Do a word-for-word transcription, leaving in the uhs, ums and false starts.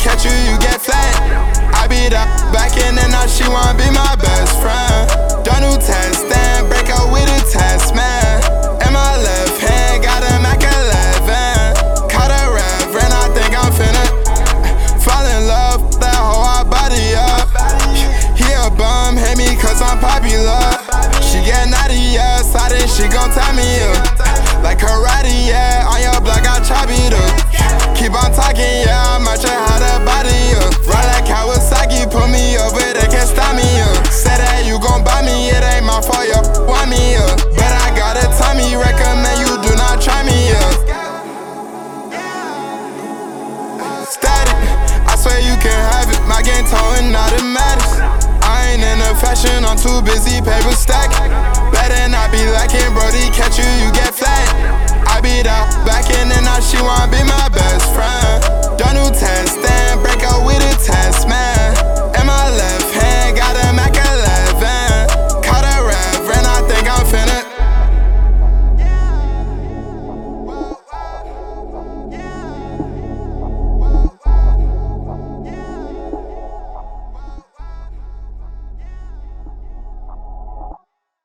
catch you, you get flat. I beat up back in and now she wanna be my best friend. Done new test and break up with a test man. In my left hand, got a Mac eleven. Caught a reverend, I think I'm finna fall in love. That hoe I body up. He a bum, hate me cause I'm popular. She get naughty, yeah, excited, she gon' tie me up. Like karate, yeah, on your block I chop it up. Keep on talking, yeah, I'm at your how to body up. Ride like Kawasaki, put me over, they can't stop me up. Say that you gon' buy me, it ain't my fault, you want me up. But I gotta tell me, recommend you do not try me up. Static, I swear you can have it, my game towing automatics. I ain't into fashion, I'm too busy paper stacking. Better not be like